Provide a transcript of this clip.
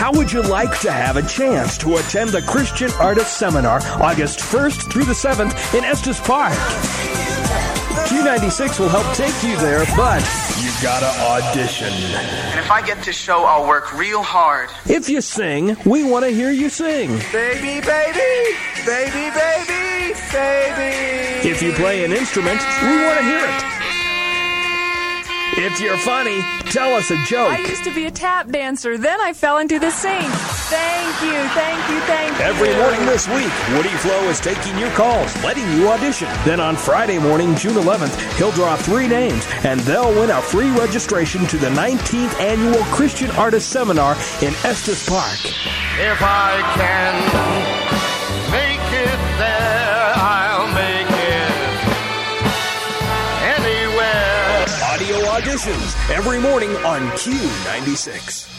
How would you like to have a chance to attend the Christian Artist Seminar August 1st through the 7th in Estes Park? Q96 will help take you there, but you gotta audition. And if I get to show, I'll work real hard. If you sing, we want to hear you sing. Baby, baby, baby, baby, baby. If you play an instrument, we want to hear it. If you're funny, tell us a joke. I used to be a tap dancer, then I fell into the sink. Thank you, thank you, thank you. Every morning this week, Woody Flo is taking your calls, letting you audition. Then on Friday morning, June 11th, he'll draw 3 names, and they'll win a free registration to the 19th Annual Christian Artist Seminar in Estes Park. If I can make it there, I'll make it anywhere. Audio auditions every morning on Q96.